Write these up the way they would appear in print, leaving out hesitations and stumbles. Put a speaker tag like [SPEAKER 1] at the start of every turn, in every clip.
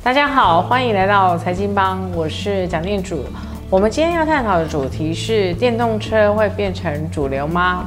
[SPEAKER 1] 大家好，欢迎来到财经帮，我是蒋店主。我们今天要探讨的主题是：电动车会变成主流吗？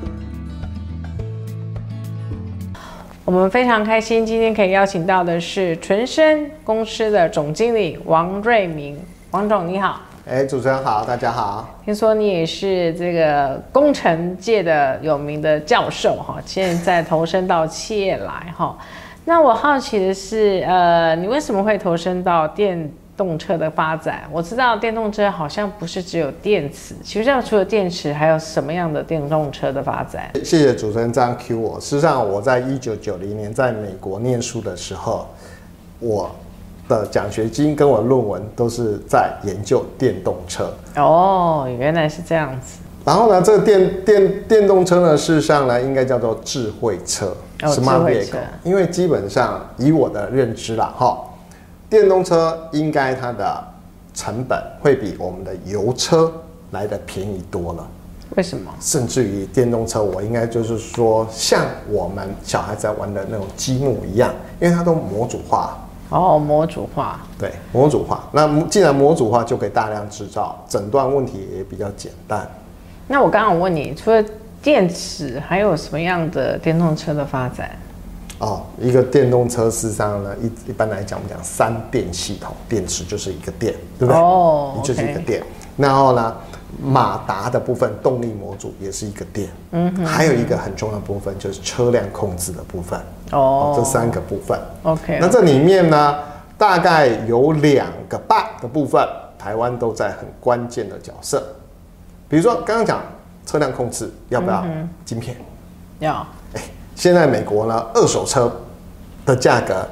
[SPEAKER 1] 我们非常开心，今天可以邀请到的是纯生公司的总经理王瑞明。王总你好。
[SPEAKER 2] 主持人好，大家好。
[SPEAKER 1] 听说你也是这个工程界的有名的教授哈，现在投身到企业来哈。那我好奇的是，你为什么会投身到电动车的发展？我知道电动车好像不是只有电池，其实除了电池，还有什么样的电动车的发展？
[SPEAKER 2] 谢谢主持人这样 Q 我。事实上，我在1990年在美国念书的时候，我的奖学金跟我论文都是在研究电动车。
[SPEAKER 1] 哦，原来是这样子。
[SPEAKER 2] 然后呢，这个电动车呢，事实上呢，应该叫做智慧车。Smart vehicle， 因为基本上以我的认知啦，电动车应该它的成本会比我们的油车来的便宜多了。
[SPEAKER 1] 为什么？
[SPEAKER 2] 甚至于电动车，我应该就是说，像我们小孩在玩的那种积木一样，因为它都模组化。
[SPEAKER 1] 哦，模组化。对，
[SPEAKER 2] 模组化。那既然模组化，就可以大量制造，诊断问题也比较简单。
[SPEAKER 1] 那我刚刚问你，除了电池还有什么样的电动车的发展？
[SPEAKER 2] 一个电动车事实上呢，一般来讲，我们讲三电系统，电池就是一个电，对不对？
[SPEAKER 1] 哦，
[SPEAKER 2] 就是一个电。然后呢，马达的部分，动力模组也是一个电。还有一个很重要的部分就是车辆控制的部分。这三个部分。OK。那这里面呢，大概有2个半的部分，台湾都在很关键的角色。比如说刚刚讲车辆控制要不要晶片？
[SPEAKER 1] 要。
[SPEAKER 2] 现在美国呢，二手车的价格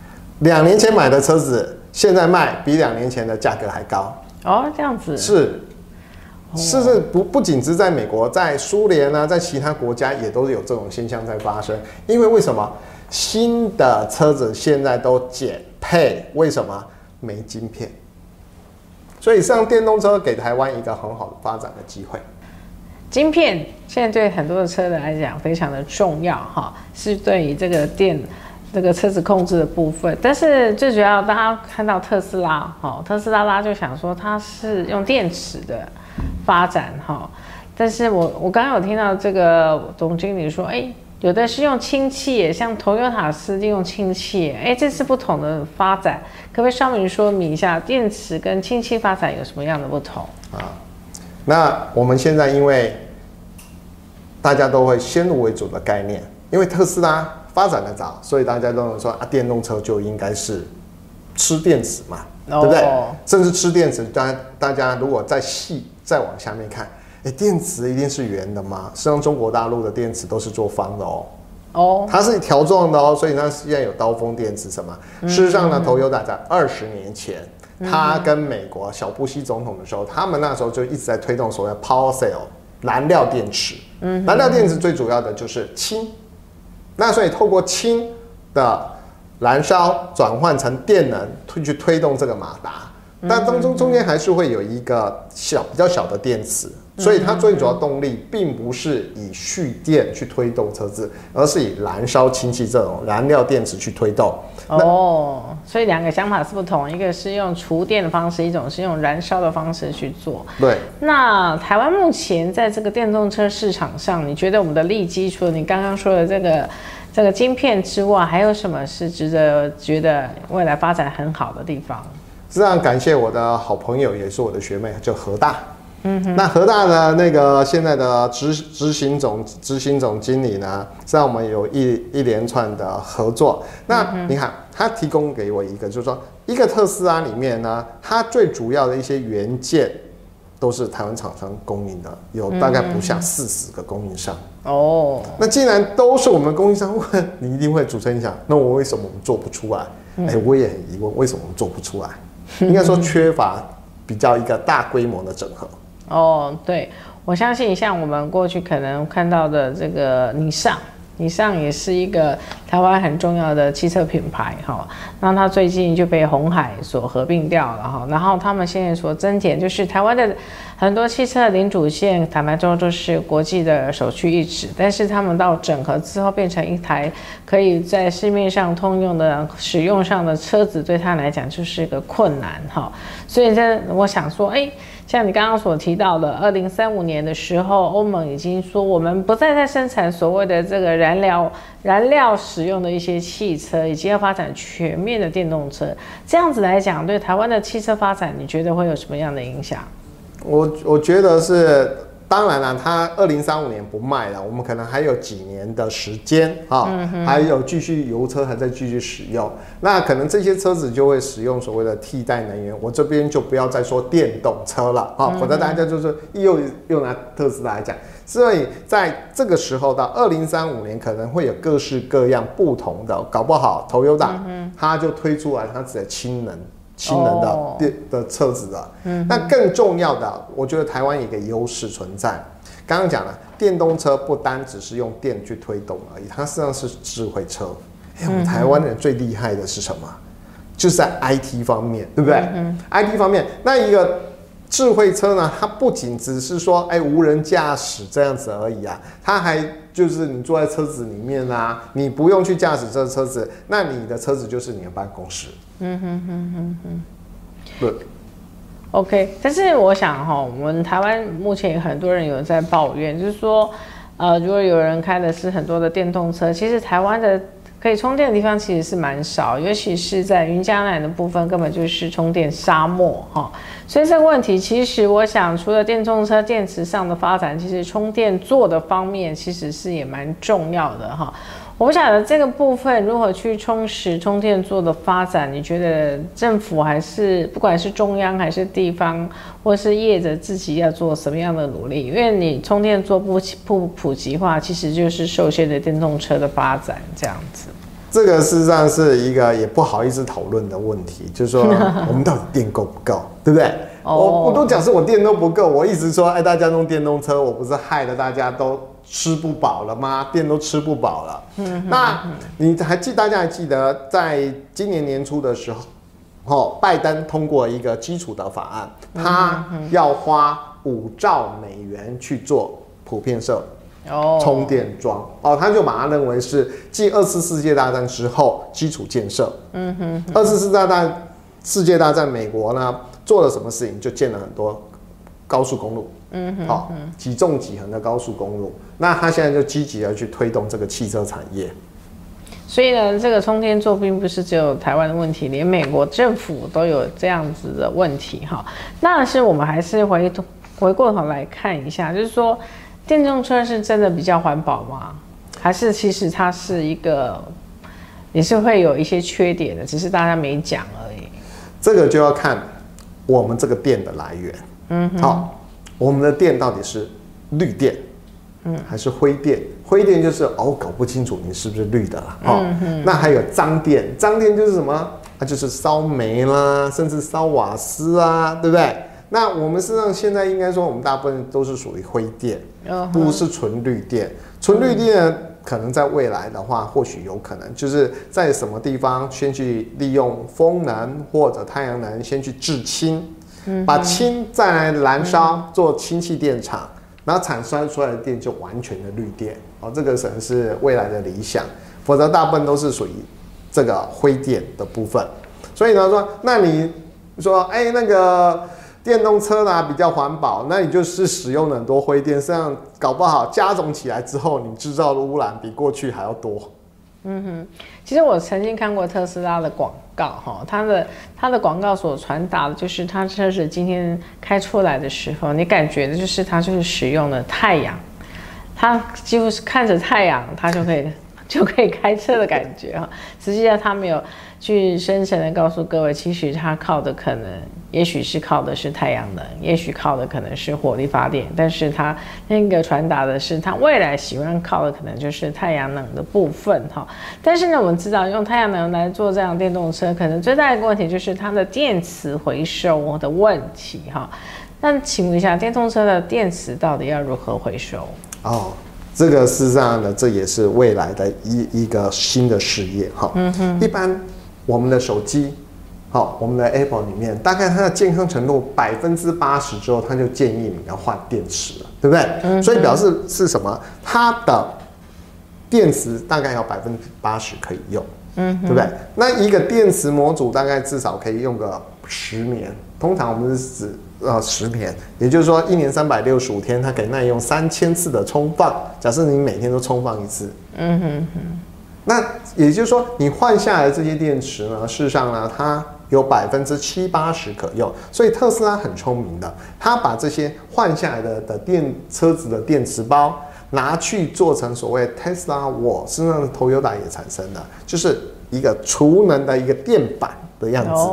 [SPEAKER 2] ，2年前买的车子现在卖比2年前的价格还高。这样子。是不仅是在美国，在苏联呢，在其他国家也都有这种现象在发生。因为什么？新的车子现在都减配，为什么？没晶片。所以上电动车给台湾一个很好的发展的机会。
[SPEAKER 1] 晶片现在对很多的车人来讲非常的重要哈，是对于这个车子控制的部分。但是最主要，大家看到特斯拉，特斯拉大家就想说它是用电池的发展哈。但是我刚刚有听到这个总经理说，有的是用氢气耶，像 Toyota 是利用氢气耶，这是不同的发展，可不可以稍微说明一下电池跟氢气发展有什么样的不同？
[SPEAKER 2] 那我们现在因为大家都会先入为主的概念，因为特斯拉发展的早，所以大家都能说电动车就应该是吃电池嘛，对不对？甚至吃电池，大家如果再往下面看。电池一定是圆的吗？实际上中国大陆的电池都是做方的它是条状的所以它现在有刀锋电池什么。事实上呢，Toyota在20年前，他跟美国小布希总统的时候，他们那时候就一直在推动所谓 Power Cell 燃料电池。燃料电池最主要的就是氢，那所以透过氢的燃烧转换成电能去推动这个马达。但中间还是会有一个比较小的电池，所以它最主要动力并不是以蓄电去推动车子，而是以燃烧氢气这种燃料电池去推动。
[SPEAKER 1] 所以2个想法是不同，一个是用储电的方式，一种是用燃烧的方式去做。
[SPEAKER 2] 对。
[SPEAKER 1] 那台湾目前在这个电动车市场上，你觉得我们的利基，除了你刚刚说的这个晶片之外，还有什么是值得觉得未来发展很好的地方？
[SPEAKER 2] 非常感谢我的好朋友，也是我的学妹，就和大。那和大的那个现在的执行总经理呢，让我们有一连串的合作。那你看，他提供给我一个，就是说，一个特斯拉里面呢，它最主要的一些元件都是台湾厂商供应的，有大概不下40个供应商。那既然都是我们供应商，你一定会主持人想，那我为什么我们做不出来？我也很疑问，为什么我们做不出来？应该说缺乏比较一个大规模的整合。
[SPEAKER 1] 对，我相信像我们过去可能看到的这个尼桑也是一个台湾很重要的汽车品牌那它最近就被鸿海所合并掉了然后他们现在所增减就是台湾的很多汽车的零组件，坦白说都是国际的首屈一指，但是他们到整合之后变成一台可以在市面上通用的使用上的车子，对他来讲就是一个困难哈。所以我想说，像你刚刚所提到的，2035年的时候，欧盟已经说我们不再生产所谓的这个燃料使用的一些汽车，以及要发展全面的电动车。这样子来讲，对台湾的汽车发展，你觉得会有什么样的影响？
[SPEAKER 2] 我觉得是，当然了，它2035年不卖了，我们可能还有几年的时间还有继续油车还在继续使用，那可能这些车子就会使用所谓的替代能源。我这边就不要再说电动车了否则大家就是又拿特斯拉来讲。所以在这个时候到2035年，可能会有各式各样不同的，搞不好Toyota它就推出来它自己的氢能的车子了。那更重要的，我觉得台湾有一个优势存在。刚刚讲了，电动车不单只是用电去推动而已，它实际上是智慧车。我们台湾人最厉害的是什么？就是在 IT 方面，对不对？IT 方面，那一个智慧车呢，它不仅只是说无人驾驶这样子而已啊，它还就是你坐在车子里面啊，你不用去驾驶这车子，那你的车子就是你的办公室。对。
[SPEAKER 1] OK， 但是我想我们台湾目前很多人有在抱怨，就是说，如果有人开的是很多的电动车，其实台湾的可以充电的地方其实是蛮少，尤其是在云嘉南的部分，根本就是充电沙漠所以这个问题，其实我想，除了电动车电池上的发展，其实充电座的方面其实是也蛮重要的我不晓得这个部分如何去充实充电座的发展，你觉得政府还是不管是中央还是地方，或是业者自己要做什么样的努力？因为你充电座不普及化，其实就是受限的电动车的发展这样子。
[SPEAKER 2] 这个事实上是一个也不好意思讨论的问题，就是说我们到底电够不够，对不对？我都讲是我电都不够，我一直说大家用电动车，我不是害了大家都吃不饱了吗？电都吃不饱了。那大家还记得在今年年初的时候，拜登通过一个基础的法案，他要花5兆美元去做普遍设充电桩他就把它认为是继2次世界大战之后基础建设。2次世界大战美国呢做了什么事情？就建了很多高速公路。几纵几横的高速公路，那他现在就积极的去推动这个汽车产业。
[SPEAKER 1] 所以呢，这个充电座并不是只有台湾的问题，连美国政府都有这样子的问题那是我们还是回过头来看一下，就是说电动车是真的比较环保吗？还是其实它是一个也是会有一些缺点的，只是大家没讲而已。
[SPEAKER 2] 这个就要看我们这个电的来源。我们的电到底是绿电，还是灰电？灰电就是搞不清楚你是不是绿的啦。那还有脏电，脏电就是什么？就是烧煤啦，甚至烧瓦斯啊，对不对？那我们事实上现在应该说，我们大部分都是属于灰电，不是纯绿电。纯绿电可能在未来的话，或许有可能就是在什么地方先去利用风能或者太阳能先去制氢。把氢再来燃烧做氢气电厂，然后产生出来的电就完全的绿电这个可能是未来的理想，否则大部分都是属于这个灰电的部分。所以呢说，那你说那个电动车呢比较环保，那你就是使用了很多灰电，实际上搞不好加总起来之后，你制造的污染比过去还要多。
[SPEAKER 1] 其实我曾经看过特斯拉的广告它的广告所传达的就是它车子今天开出来的时候，你感觉的就是它就是使用了太阳，它几乎是看着太阳它就可以开车的感觉实际上它没有去深层的告诉各位，其实它靠的可能也许是靠的是太阳能，也许靠的可能是火力发电，但是它那个传达的是它未来喜欢靠的可能就是太阳能的部分但是呢，我们知道用太阳能来做这样电动车，可能最大的一个问题就是它的电池回收的问题那请问一下，电动车的电池到底要如何回收？
[SPEAKER 2] 这个事实上呢，这也是未来的一个新的事业一般我们的手机好，我们的 Apple 里面，大概它的健康程度80%之后，它就建议你要换电池了，对不对？所以表示是什么？它的电池大概要80%可以用，对不对？那一个电池模组大概至少可以用个10年，通常我们是指10年，也就是说1年365天，它可以耐用3000次的充放。假设你每天都充放一次，那也就是说，你换下来的这些电池呢，事实上呢，它有70%-80%可用。所以特斯拉很聪明的，它把这些换下来的车子的电池包拿去做成所谓 Tesla Wall， 事实上 Toyota 也产生的，就是一个储能的一个电板的样子。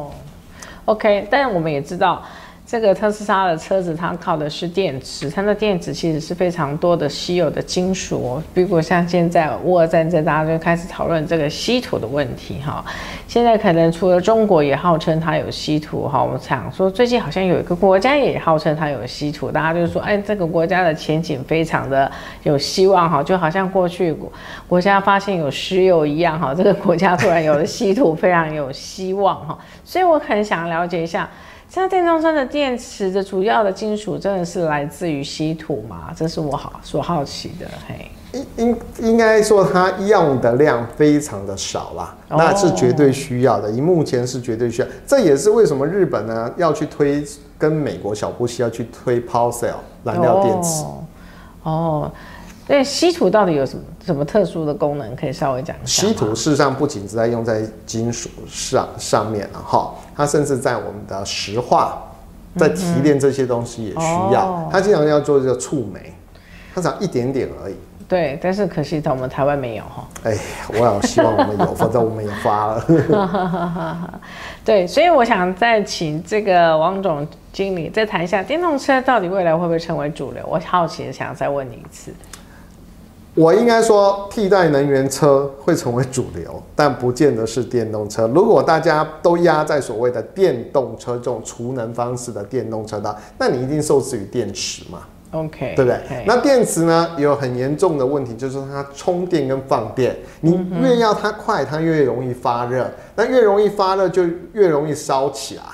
[SPEAKER 1] OK， 但我们也知道。这个特斯拉的车子，它靠的是电池，它的电池其实是非常多的稀有的金属比如像现在乌俄战争，大家就开始讨论这个稀土的问题哈。现在可能除了中国也号称它有稀土哈，我们想说最近好像有一个国家也号称它有稀土，大家就说这个国家的前景非常的有希望哈，就好像过去国家发现有石油一样哈，这个国家突然有了稀土，非常有希望哈。所以我很想了解一下。像电动车的电池的主要的金属真的是来自于稀土吗？这是我所好奇的。
[SPEAKER 2] 应该说它用的量非常的少啦，那是绝对需要的。以目前是绝对需要，这也是为什么日本呢要去推，跟美国小布希要去推 Power Cell 燃料电池。
[SPEAKER 1] 对，稀土到底有什么特殊的功能？可以稍微讲一下。
[SPEAKER 2] 稀土事实上不仅是在用在金属上面了哈，它甚至在我们的石化、在提炼这些东西也需要。它经常要做这个触媒，它只要一点点而已。
[SPEAKER 1] 对，但是可惜我们台湾没有哈。
[SPEAKER 2] 我也希望我们有，否则我们也发了。
[SPEAKER 1] 对，所以我想再请这个王总经理再谈一下电动车到底未来会不会成为主流？我好奇的想再问你一次。
[SPEAKER 2] 我应该说，替代能源车会成为主流，但不见得是电动车。如果大家都压在所谓的电动车这种储能方式的电动车的，那你一定受制于电池嘛。
[SPEAKER 1] OK，
[SPEAKER 2] 对不对？那电池呢，有很严重的问题，就是它充电跟放电，你越要它快，它越容易发热，那越容易发热就越容易烧起来。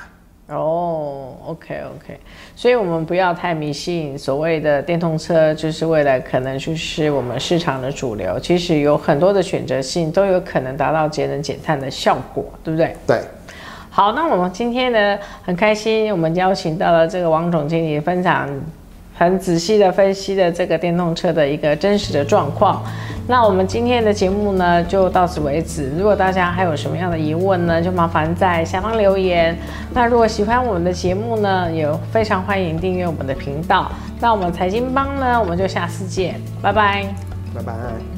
[SPEAKER 1] OK， 所以我们不要太迷信所谓的电动车，就是未来可能就是我们市场的主流。其实有很多的选择性，都有可能达到节能减碳的效果，对不对？
[SPEAKER 2] 对。
[SPEAKER 1] 好，那我们今天呢很开心，我们邀请到了这个王总经理分享很仔细的分析的这个电动车的一个真实的状况。那我们今天的节目呢就到此为止。如果大家还有什么样的疑问呢，就麻烦在下方留言。那如果喜欢我们的节目呢，也非常欢迎订阅我们的频道。那我们财经帮呢，我们就下次见，拜拜，
[SPEAKER 2] 拜拜。